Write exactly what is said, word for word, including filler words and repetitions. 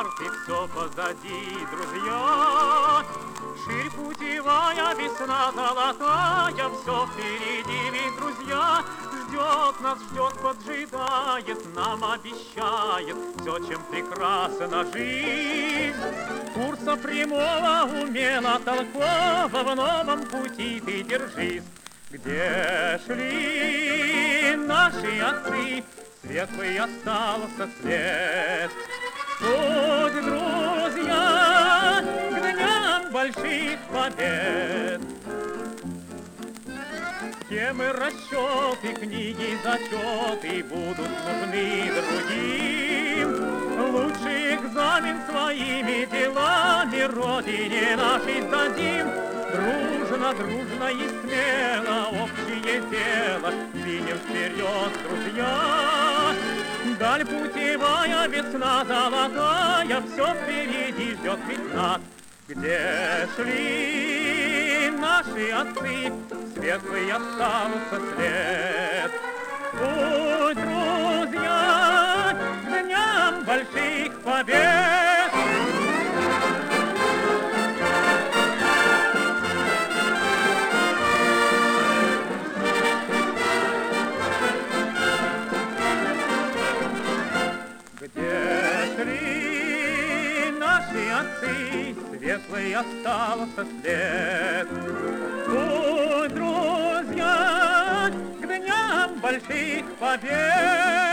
карты, все позади, друзья. Ширь путевая, весна золотая, все впереди, ведь, друзья, ждет нас, ждет, поджидает, нам обещает все, чем прекрасна жизнь. Курса прямого, умело, толкового, в новом пути ты держись. Где шли наши отцы, светлый остался след. Путь, друзья, к дням больших побед. Темы, расчеты, книги, зачеты будут нужны другим. Лучший экзамен своими делами Родине нашей сдадим. Дружно, дружно и смело общее дело двинем вперед, друзья. Даль путевая, весна золотая, все впереди ждет ведь нас. Где шли наши отцы, светлый остался след. Путь, друзья, к дням больших побед. Где шли наши отцы, светлый остался след. Путь, друзья, к дням больших побед.